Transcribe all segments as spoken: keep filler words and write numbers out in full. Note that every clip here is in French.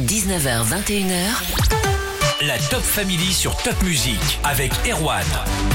dix-neuf heures vingt et une heures. La Top Family sur Top Music avec Erwan.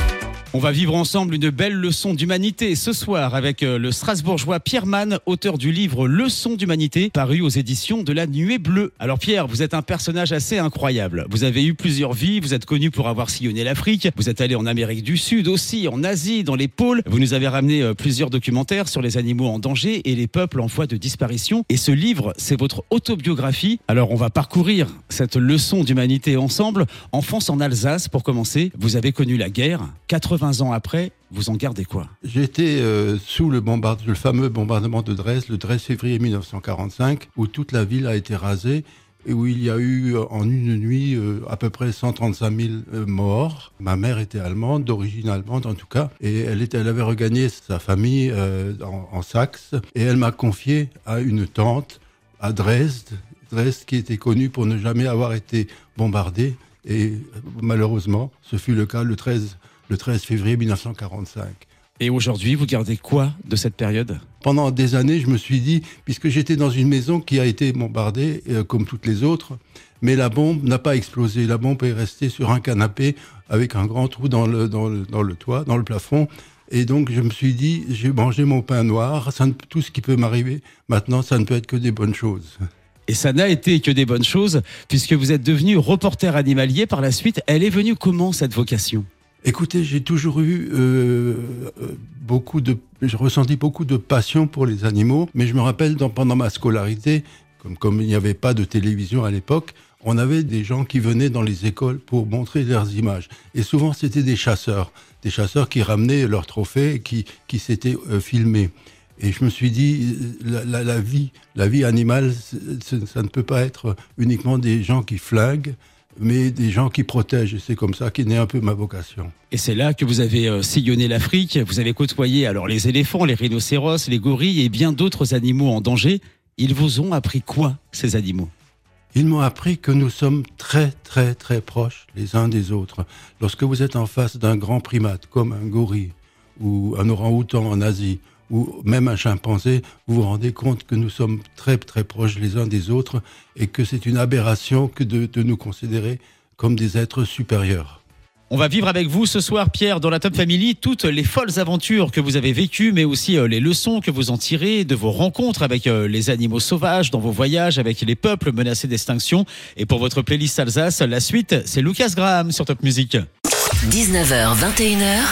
On va vivre ensemble une belle leçon d'humanité ce soir avec le Strasbourgeois Pierre Mann, auteur du livre Leçon d'humanité, paru aux éditions de La Nuée Bleue. Alors Pierre, vous êtes un personnage assez incroyable. Vous avez eu plusieurs vies, vous êtes connu pour avoir sillonné l'Afrique, vous êtes allé en Amérique du Sud aussi, en Asie, dans les pôles. Vous nous avez ramené plusieurs documentaires sur les animaux en danger et les peuples en voie de disparition. Et ce livre, c'est votre autobiographie. Alors on va parcourir cette leçon d'humanité ensemble. Enfance en Alsace, pour commencer, vous avez connu la guerre. quatre-vingts ans après, vous en gardez quoi? J'étais euh, sous le, bombard... le fameux bombardement de Dresde, le treize février mille neuf cent quarante-cinq, où toute la ville a été rasée et où il y a eu en une nuit euh, à peu près cent trente-cinq mille euh, morts. Ma mère était allemande, d'origine allemande en tout cas, et elle, était, elle avait regagné sa famille euh, en, en Saxe, et elle m'a confié à une tante à Dresde, Dresde qui était connue pour ne jamais avoir été bombardée, et malheureusement, ce fut le cas le treize le treize février mille neuf cent quarante-cinq. Et aujourd'hui, vous gardez quoi de cette période? Pendant des années, je me suis dit, puisque j'étais dans une maison qui a été bombardée, euh, comme toutes les autres, mais la bombe n'a pas explosé. La bombe est restée sur un canapé avec un grand trou dans le, dans le, dans le toit, dans le plafond. Et donc, je me suis dit, j'ai mangé mon pain noir, ça ne, tout ce qui peut m'arriver, maintenant, ça ne peut être que des bonnes choses. Et ça n'a été que des bonnes choses, puisque vous êtes devenu reporter animalier par la suite. Elle est venue comment, cette vocation ? Écoutez, j'ai toujours eu euh, beaucoup de, j'ai ressenti beaucoup de passion pour les animaux, mais je me rappelle dans, pendant ma scolarité, comme, comme il n'y avait pas de télévision à l'époque, on avait des gens qui venaient dans les écoles pour montrer leurs images. Et souvent, c'était des chasseurs, des chasseurs qui ramenaient leurs trophées et qui, qui s'étaient euh, filmés. Et je me suis dit, la, la, la vie, la vie animale, ça ne peut pas être uniquement des gens qui flinguent, mais des gens qui protègent. Et c'est comme ça qu'est née un peu ma vocation. Et c'est là que vous avez euh, sillonné l'Afrique. Vous avez côtoyé alors les éléphants, les rhinocéros, les gorilles et bien d'autres animaux en danger. Ils vous ont appris quoi, ces animaux ? Ils m'ont appris que nous sommes très, très, très proches les uns des autres. Lorsque vous êtes en face d'un grand primate, comme un gorille ou un orang-outan en Asie, ou même un chimpanzé, vous vous rendez compte que nous sommes très très proches les uns des autres et que c'est une aberration que de, de nous considérer comme des êtres supérieurs. On va vivre avec vous ce soir, Pierre, dans la Top Family, toutes les folles aventures que vous avez vécues, mais aussi euh, les leçons que vous en tirez de vos rencontres avec euh, les animaux sauvages, dans vos voyages avec les peuples menacés d'extinction. Et pour votre playlist Alsace, la suite, c'est Lucas Graham sur Top Music. dix-neuf heures vingt et une heures.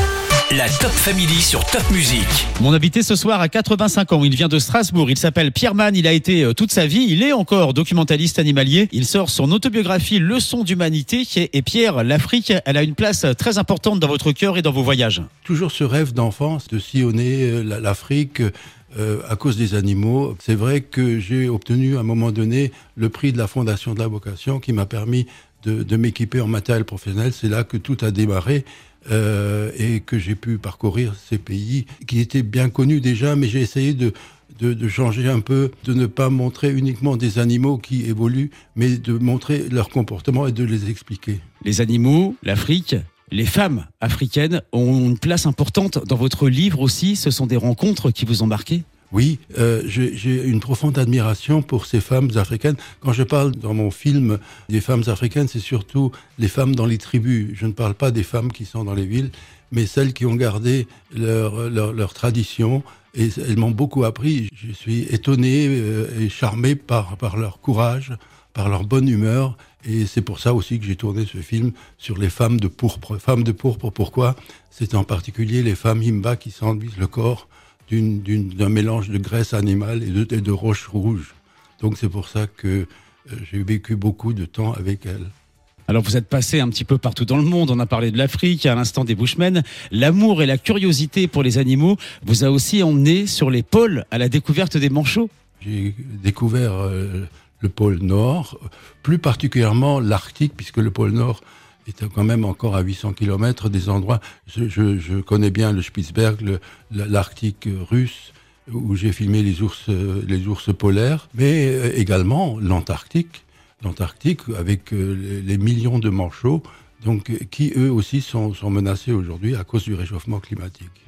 La Top Family sur Top Music. Mon invité ce soir a quatre-vingt-cinq ans, il vient de Strasbourg, il s'appelle Pierre Mann, il a été euh, toute sa vie, il est encore documentaliste animalier, il sort son autobiographie Leçon d'humanité. Et Pierre, l'Afrique, elle a une place très importante dans votre cœur et dans vos voyages. Toujours ce rêve d'enfance de sillonner l'Afrique euh, à cause des animaux. C'est vrai que j'ai obtenu à un moment donné le prix de la Fondation de la Vocation qui m'a permis de, de m'équiper en matériel professionnel. C'est là que tout a démarré. Euh, et que j'ai pu parcourir ces pays qui étaient bien connus déjà, mais j'ai essayé de, de, de changer un peu, de ne pas montrer uniquement des animaux qui évoluent, mais de montrer leur comportement et de les expliquer. Les animaux, l'Afrique, les femmes africaines ont une place importante dans votre livre aussi. Ce sont des rencontres qui vous ont marqué ? Oui, euh, j'ai, j'ai une profonde admiration pour ces femmes africaines. Quand je parle dans mon film des femmes africaines, c'est surtout les femmes dans les tribus. Je ne parle pas des femmes qui sont dans les villes, mais celles qui ont gardé leur, leur, leur tradition. Et elles m'ont beaucoup appris. Je suis étonné euh, et charmé par, par leur courage, par leur bonne humeur. Et c'est pour ça aussi que j'ai tourné ce film sur les femmes de pourpre. Femmes de pourpre, pourquoi ? C'est en particulier les femmes Himba qui s'enduisent le corps D'une, d'une, d'un mélange de graisse animale et de, et de roches rouges. Donc c'est pour ça que euh, j'ai vécu beaucoup de temps avec elles. Alors vous êtes passé un petit peu partout dans le monde, on a parlé de l'Afrique, à l'instant des Bushmen. L'amour et la curiosité pour les animaux vous a aussi emmené sur les pôles à la découverte des manchots. J'ai découvert euh, le pôle Nord, plus particulièrement l'Arctique, puisque le pôle Nord est quand même encore à huit cents kilomètres des endroits. Je, je, je connais bien le Spitzberg, le, l'Arctique russe, où j'ai filmé les ours, les ours polaires, mais également l'Antarctique, l'Antarctique avec les, les millions de manchots, donc qui eux aussi sont, sont menacés aujourd'hui à cause du réchauffement climatique.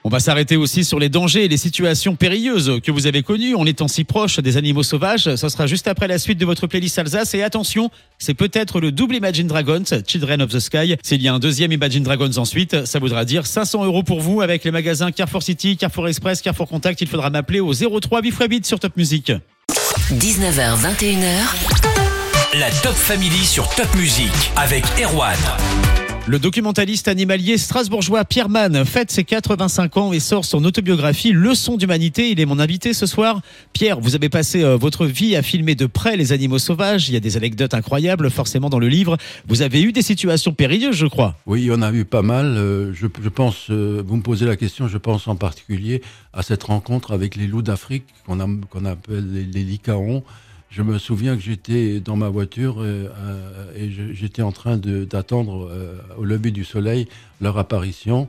On va s'arrêter aussi sur les dangers et les situations périlleuses que vous avez connues en étant si proche des animaux sauvages. Ça sera juste après la suite de votre playlist Alsace. Et attention, c'est peut-être le double Imagine Dragons, Children of the Sky. S'il y a un deuxième Imagine Dragons ensuite, ça voudra dire cinq cents euros pour vous avec les magasins Carrefour City, Carrefour Express, Carrefour Contact. Il faudra m'appeler au zéro trois huit fois huit sur Top Music. dix-neuf heures vingt et une heures. La Top Family sur Top Music avec Erwan. Le documentaliste animalier strasbourgeois Pierre Mann fête ses quatre-vingt-cinq ans et sort son autobiographie Leçon d'humanité. Il est mon invité ce soir. Pierre, vous avez passé euh, votre vie à filmer de près les animaux sauvages. Il y a des anecdotes incroyables forcément dans le livre. Vous avez eu des situations périlleuses, je crois. Oui, il y en a eu pas mal. Euh, je, je pense, euh, vous me posez la question, je pense en particulier à cette rencontre avec les loups d'Afrique qu'on, a, qu'on appelle les, les lycaons. Je me souviens que j'étais dans ma voiture euh, euh, et je, j'étais en train de, d'attendre euh, au lever du soleil leur apparition.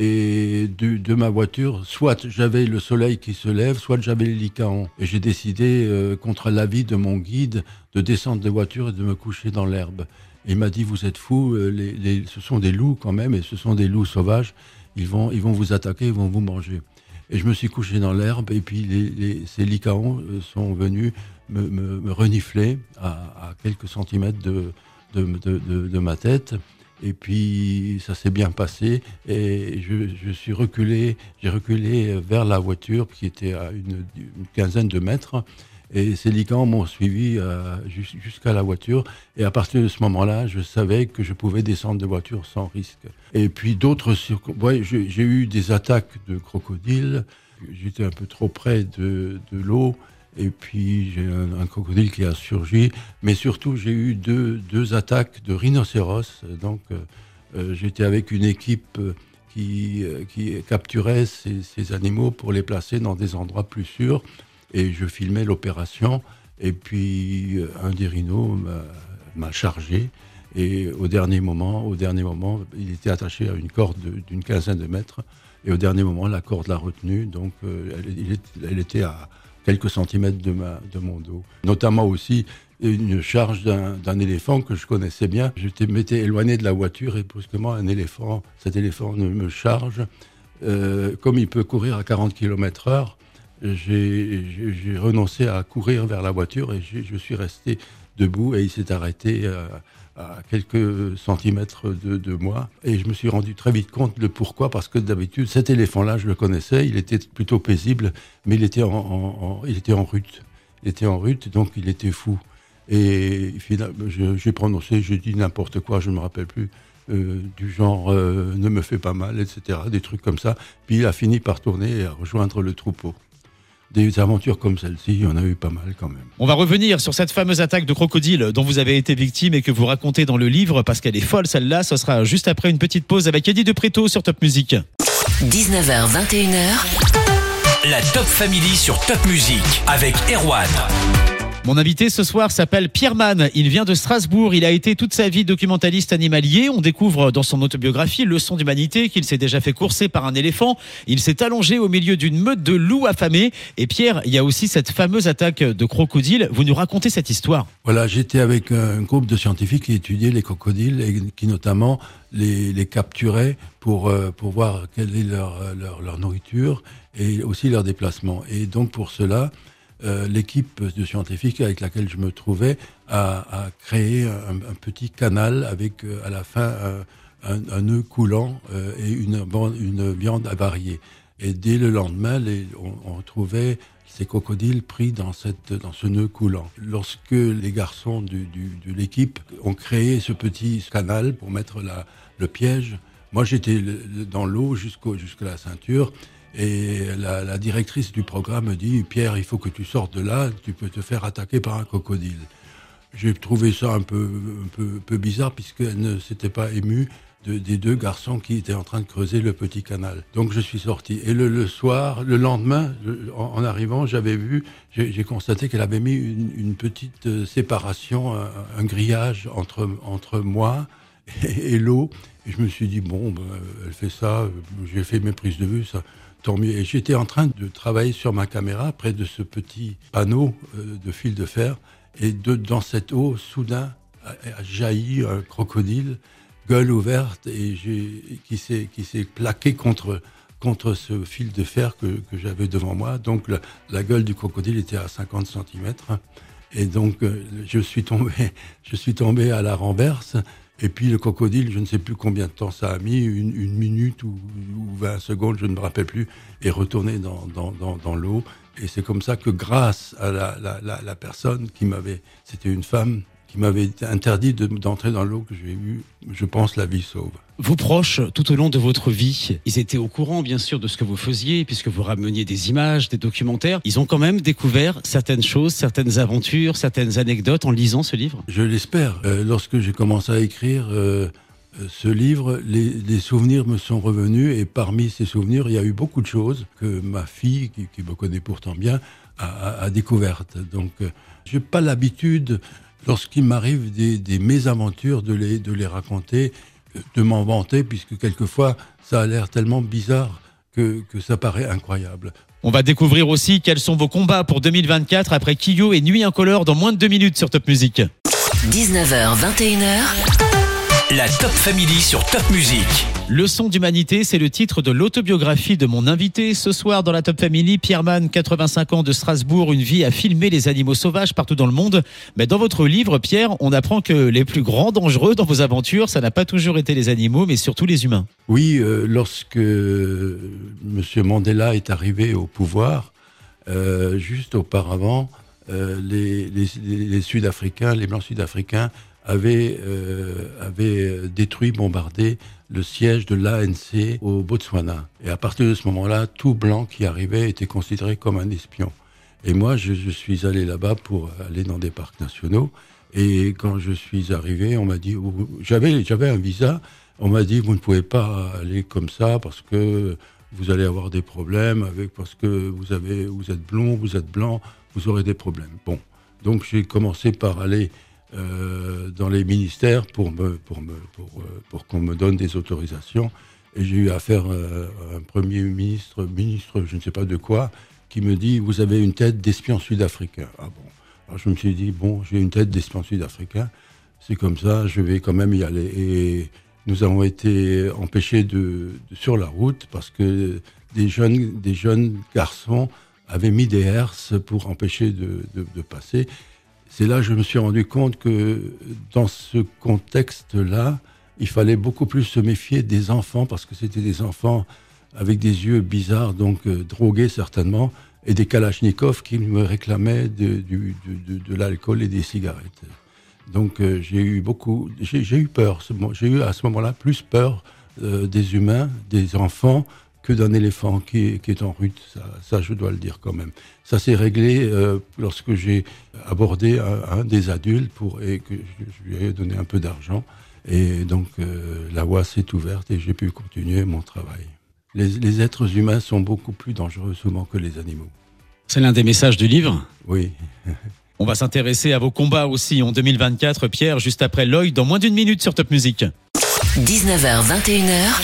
Et de, de ma voiture, soit j'avais le soleil qui se lève, soit j'avais les lycaons. Et j'ai décidé, euh, contre l'avis de mon guide, de descendre de voiture et de me coucher dans l'herbe. Et il m'a dit, vous êtes fous, les, les, ce sont des loups quand même, et ce sont des loups sauvages. Ils vont, ils vont vous attaquer, ils vont vous manger. Et je me suis couché dans l'herbe, et puis les, les, ces lycaons sont venus me, me, me renifler à, à quelques centimètres de, de, de, de, de ma tête. Et puis ça s'est bien passé, et je, je suis reculé, j'ai reculé vers la voiture qui était à une, une quinzaine de mètres. Et ces lycaons m'ont suivi euh, jusqu'à la voiture. Et à partir de ce moment-là, je savais que je pouvais descendre de voiture sans risque. Et puis d'autres... Sur... Ouais, j'ai, j'ai eu des attaques de crocodiles. J'étais un peu trop près de, de l'eau. Et puis j'ai un, un crocodile qui a surgi. Mais surtout, j'ai eu deux, deux attaques de rhinocéros. Donc euh, j'étais avec une équipe qui, qui capturait ces, ces animaux pour les placer dans des endroits plus sûrs. Et je filmais l'opération, et puis un des rhinos m'a, m'a chargé, et au dernier moment, au dernier moment, il était attaché à une corde d'une quinzaine de mètres, et au dernier moment, la corde l'a retenu, donc euh, elle, elle était à quelques centimètres de, ma, de mon dos. Notamment aussi une charge d'un, d'un éléphant que je connaissais bien. Je m'étais éloigné de la voiture, et brusquement, un éléphant, cet éléphant me charge. Euh, comme il peut courir à quarante kilomètres heure, J'ai, j'ai, j'ai renoncé à courir vers la voiture et j'ai, je suis resté debout, et il s'est arrêté à, à quelques centimètres de, de moi. Et je me suis rendu très vite compte de pourquoi, parce que d'habitude, cet éléphant-là, je le connaissais, il était plutôt paisible, mais il était en, en, en, il était en rut. Il était en rut, donc il était fou. Et finalement, je, j'ai prononcé, j'ai dit n'importe quoi, je ne me rappelle plus, euh, du genre euh, ne me fais pas mal, et cetera, des trucs comme ça. Puis il a fini par tourner et à rejoindre le troupeau. Des aventures comme celle-ci, il y en a eu pas mal quand même. On va revenir sur cette fameuse attaque de crocodile dont vous avez été victime et que vous racontez dans le livre, parce qu'elle est folle celle-là. Ce sera juste après une petite pause avec Eddie de Préto sur Top Music. dix-neuf heures vingt et une heures. La Top Family sur Top Music avec Erwan. Mon invité ce soir s'appelle Pierre Mann. Il vient de Strasbourg. Il a été toute sa vie documentaliste animalier. On découvre dans son autobiographie Leçon d'humanité qu'il s'est déjà fait courser par un éléphant. Il s'est allongé au milieu d'une meute de loups affamés. Et Pierre, il y a aussi cette fameuse attaque de crocodile. Vous nous racontez cette histoire. Voilà, j'étais avec un groupe de scientifiques qui étudiaient les crocodiles et qui notamment les, les capturaient pour, euh, pour voir quelle est leur, leur, leur nourriture et aussi leur déplacement. Et donc pour cela, Euh, l'équipe de scientifiques avec laquelle je me trouvais a, a créé un, un petit canal avec euh, à la fin un, un, un nœud coulant euh, et une, une viande avariée. Et dès le lendemain, les, on, on trouvait ces crocodiles pris dans, cette, dans ce nœud coulant. Lorsque les garçons du, du, de l'équipe ont créé ce petit canal pour mettre la, le piège, moi j'étais dans l'eau jusqu'au, jusqu'à la ceinture. Et la, la directrice du programme me dit « Pierre, il faut que tu sortes de là, tu peux te faire attaquer par un crocodile. » J'ai trouvé ça un peu, un peu, un peu bizarre, puisqu'elle ne s'était pas émue de, des deux garçons qui étaient en train de creuser le petit canal. Donc je suis sorti. Et le, le soir, le lendemain, le, en, en arrivant, j'avais vu, j'ai, j'ai constaté qu'elle avait mis une, une petite séparation, un, un grillage entre, entre moi et, et l'eau. Et je me suis dit « Bon, ben, elle fait ça, j'ai fait mes prises de vue, ça... » Tant mieux. Et j'étais en train de travailler sur ma caméra près de ce petit panneau euh, de fil de fer. Et de, dans cette eau, soudain, a, a jailli un crocodile, gueule ouverte, et j'ai, qui, s'est, qui s'est plaqué contre, contre ce fil de fer que, que j'avais devant moi. Donc la, la gueule du crocodile était à cinquante centimètres. Et donc euh, je suis tombé, je suis tombé à la renverse. Et puis le crocodile, je ne sais plus combien de temps ça a mis, une, une minute ou, ou vingt secondes, je ne me rappelle plus, est retourné dans, dans, dans, dans l'eau. Et c'est comme ça que grâce à la, la, la, la personne qui m'avait, c'était une femme, qui m'avait interdit de, d'entrer dans l'eau, que j'ai eu, je pense, la vie sauve. Vos proches, tout au long de votre vie, ils étaient au courant, bien sûr, de ce que vous faisiez, puisque vous rameniez des images, des documentaires. Ils ont quand même découvert certaines choses, certaines aventures, certaines anecdotes en lisant ce livre? Je l'espère. Euh, lorsque j'ai commencé à écrire euh, ce livre, les, les souvenirs me sont revenus, et parmi ces souvenirs, il y a eu beaucoup de choses que ma fille, qui, qui me connaît pourtant bien, a, a, a découvertes. Donc, euh, j'ai pas l'habitude, lorsqu'il m'arrive des, des mésaventures, de les, de les raconter, de m'en vanter, puisque quelquefois, ça a l'air tellement bizarre que, que ça paraît incroyable. On va découvrir aussi quels sont vos combats pour deux mille vingt-quatre après Kyo et Nuit Incolore dans moins de deux minutes sur Top Music. dix-neuf heures, vingt et une heures. La Top Family sur Top Music. Leçon d'humanité, c'est le titre de l'autobiographie de mon invité. Ce soir dans la Top Family, Pierre Mann, quatre-vingt-cinq ans de Strasbourg, une vie à filmer les animaux sauvages partout dans le monde. Mais dans votre livre, Pierre, on apprend que les plus grands dangereux dans vos aventures, ça n'a pas toujours été les animaux, mais surtout les humains. Oui, euh, lorsque euh, M. Mandela est arrivé au pouvoir, euh, juste auparavant, euh, les, les, les Sud-Africains, les Blancs Sud-Africains, avait, euh, avait détruit, bombardé le siège de l'A N C au Botswana. Et à partir de ce moment-là, tout blanc qui arrivait était considéré comme un espion. Et moi, je, je suis allé là-bas pour aller dans des parcs nationaux. Et quand je suis arrivé, on m'a dit, j'avais, j'avais un visa, on m'a dit, vous ne pouvez pas aller comme ça parce que vous allez avoir des problèmes, avec, parce que vous, avez, vous êtes blond, vous êtes blanc, vous aurez des problèmes. Bon, donc j'ai commencé par aller Euh, dans les ministères pour me pour me pour euh, pour qu'on me donne des autorisations, et j'ai eu affaire euh, à un premier ministre ministre je ne sais pas de quoi qui me dit, vous avez une tête d'espion sud-africain. Ah bon. Alors je me suis dit, bon, j'ai une tête d'espion sud-africain, c'est comme ça, je vais quand même y aller. Et nous avons été empêchés de, de sur la route parce que des jeunes des jeunes garçons avaient mis des herses pour empêcher de de, de passer. C'est là que je me suis rendu compte que dans ce contexte-là, il fallait beaucoup plus se méfier des enfants, parce que c'était des enfants avec des yeux bizarres, donc euh, drogués certainement, et des kalachnikovs qui me réclamaient de, de, de, de l'alcool et des cigarettes. Donc euh, j'ai eu beaucoup, j'ai, j'ai eu peur. J'ai eu à ce moment-là plus peur euh, des humains, des enfants, que d'un éléphant qui, qui est en rut, ça, ça je dois le dire quand même. Ça s'est réglé euh, lorsque j'ai abordé un, un des adultes pour, et que je, je lui ai donné un peu d'argent. Et donc euh, la voie s'est ouverte et j'ai pu continuer mon travail. Les, les êtres humains sont beaucoup plus dangereux souvent que les animaux. C'est l'un des messages du livre ? Oui. On va s'intéresser à vos combats aussi en deux mille vingt-quatre, Pierre, juste après Lloyd, dans moins d'une minute sur Top Music. dix-neuf heures, vingt et une heures.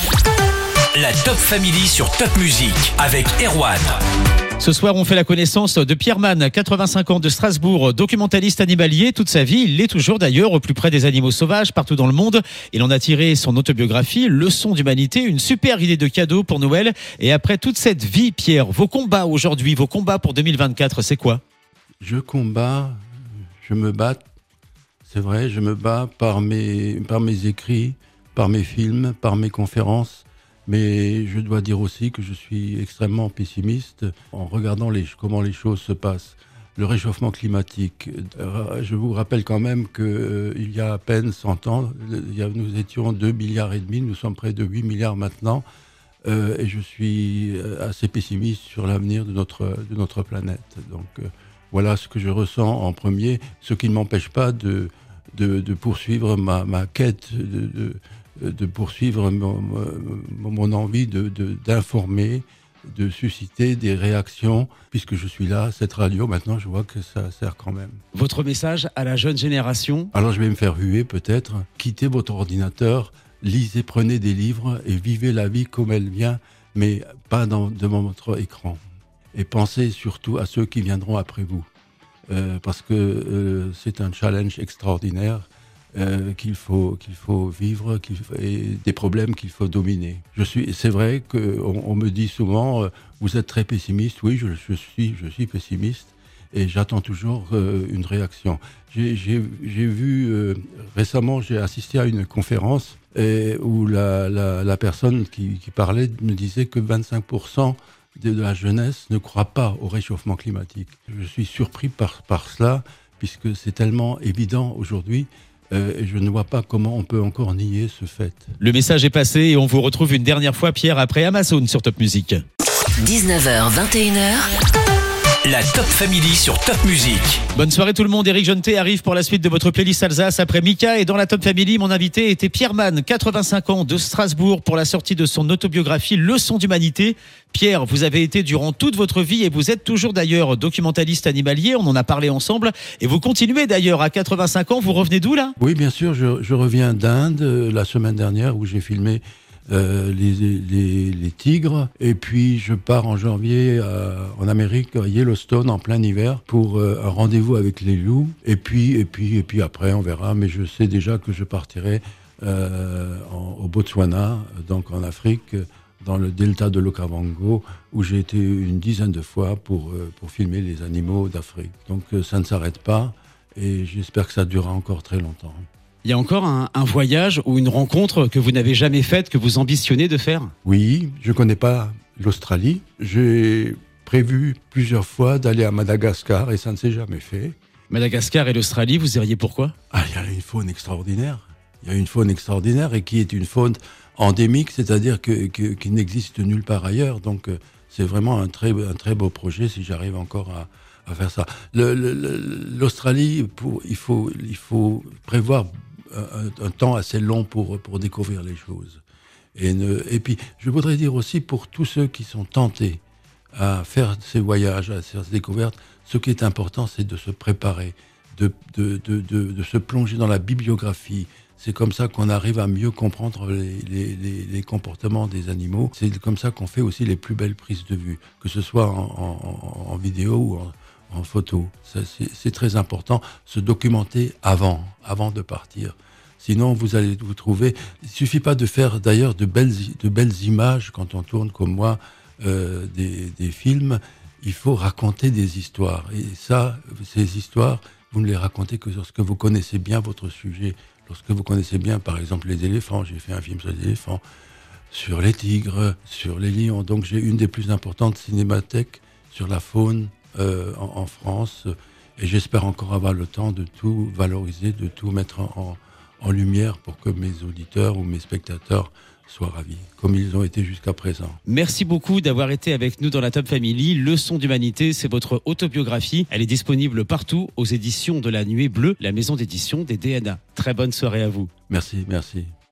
La Top Family sur Top Music avec Erwan. Ce soir, on fait la connaissance de Pierre Mann, quatre-vingt-cinq ans de Strasbourg, documentaliste animalier. Toute sa vie, il l'est toujours d'ailleurs, au plus près des animaux sauvages partout dans le monde. Il en a tiré son autobiographie, Leçon d'humanité, une super idée de cadeau pour Noël. Et après toute cette vie, Pierre, vos combats aujourd'hui, vos combats pour deux mille vingt-quatre, c'est quoi ? Je combats, je me bats, c'est vrai, je me bats par mes, par mes écrits, par mes films, par mes conférences. Mais je dois dire aussi que je suis extrêmement pessimiste en regardant les, comment les choses se passent. Le réchauffement climatique, euh, je vous rappelle quand même qu'il euh, y a à peine cent ans, il y a, nous étions deux milliards et demi, nous sommes près de huit milliards maintenant, euh, et je suis assez pessimiste sur l'avenir de notre, de notre planète. Donc euh, voilà ce que je ressens en premier, ce qui ne m'empêche pas de, de, de poursuivre ma, ma quête de, de de poursuivre mon, mon envie de, de, d'informer, de susciter des réactions, puisque je suis là, cette radio, maintenant je vois que ça sert quand même. Votre message à la jeune génération ? Alors je vais me faire huer peut-être, quittez votre ordinateur, lisez, prenez des livres et vivez la vie comme elle vient, mais pas dans, devant votre écran. Et pensez surtout à ceux qui viendront après vous, euh, parce que euh, c'est un challenge extraordinaire. euh, qu'il faut qu'il faut vivre, qu'il faut, et des problèmes qu'il faut dominer. Je suis, c'est vrai que on, on me dit souvent, euh, vous êtes très pessimiste. Oui, je, je suis, je suis pessimiste, et j'attends toujours euh, une réaction. J'ai, j'ai, j'ai vu euh, récemment, j'ai assisté à une conférence et, où la, la, la personne qui, qui parlait me disait que vingt-cinq pour cent de la jeunesse ne croit pas au réchauffement climatique. Je suis surpris par, par cela, puisque c'est tellement évident aujourd'hui, euh, et je ne vois pas comment on peut encore nier ce fait. Le message est passé et on vous retrouve une dernière fois, Pierre, après Amazon sur Top Music. dix-neuf heures, vingt et une heures. La Top Family sur Top Music. Bonne soirée tout le monde, Éric Jonté arrive pour la suite de votre playlist Alsace après Mika, et dans la Top Family, mon invité était Pierre Mann, quatre-vingt-cinq ans, de Strasbourg, pour la sortie de son autobiographie Leçon d'humanité. Pierre, vous avez été durant toute votre vie, et vous êtes toujours d'ailleurs documentaliste animalier, on en a parlé ensemble, et vous continuez d'ailleurs à quatre-vingt-cinq ans, vous revenez d'où là ? Oui, bien sûr, je, je reviens d'Inde euh, la semaine dernière, où j'ai filmé Euh, les, les, les tigres, et puis je pars en janvier à, en Amérique, à Yellowstone, en plein hiver, pour euh, un rendez-vous avec les loups, et puis, et puis, et puis après on verra, mais je sais déjà que je partirai euh, en, au Botswana, donc en Afrique, dans le delta de l'Okavango, où j'ai été une dizaine de fois pour, euh, pour filmer les animaux d'Afrique. Donc euh, ça ne s'arrête pas, et j'espère que ça durera encore très longtemps. Il y a encore un, un voyage ou une rencontre que vous n'avez jamais faite, que vous ambitionnez de faire ? Oui, je ne connais pas l'Australie. J'ai prévu plusieurs fois d'aller à Madagascar et ça ne s'est jamais fait. Madagascar et l'Australie, vous iriez pourquoi ? Ah, il y a une faune extraordinaire. Il y a une faune extraordinaire et qui est une faune endémique, c'est-à-dire que, que, qui n'existe nulle part ailleurs. Donc, euh, c'est vraiment un très, un très beau projet si j'arrive encore à, à faire ça. Le, le, L'Australie, pour, il, faut, il faut prévoir Un, un temps assez long pour, pour découvrir les choses. Et, ne, et puis, je voudrais dire aussi pour tous ceux qui sont tentés à faire ces voyages, à faire ces découvertes, ce qui est important, c'est de se préparer, de, de, de, de, de se plonger dans la bibliographie. C'est comme ça qu'on arrive à mieux comprendre les, les, les, les comportements des animaux. C'est comme ça qu'on fait aussi les plus belles prises de vue, que ce soit en, en, en vidéo ou en, en photo. Ça, c'est, c'est très important, se documenter avant, avant de partir. Sinon, vous allez vous trouver... Il ne suffit pas de faire d'ailleurs de belles, de belles images quand on tourne comme moi euh, des, des films. Il faut raconter des histoires. Et ça, ces histoires, vous ne les racontez que lorsque vous connaissez bien votre sujet. Lorsque vous connaissez bien, par exemple, les éléphants. J'ai fait un film sur les éléphants, sur les tigres, sur les lions. Donc j'ai une des plus importantes cinémathèques sur la faune euh, en, en France. Et j'espère encore avoir le temps de tout valoriser, de tout mettre en... en en lumière pour que mes auditeurs ou mes spectateurs soient ravis, comme ils ont été jusqu'à présent. Merci beaucoup d'avoir été avec nous dans la Top Family. Leçon d'humanité, c'est votre autobiographie. Elle est disponible partout aux éditions de La Nuée Bleue, la maison d'édition des D N A. Très bonne soirée à vous. Merci, merci.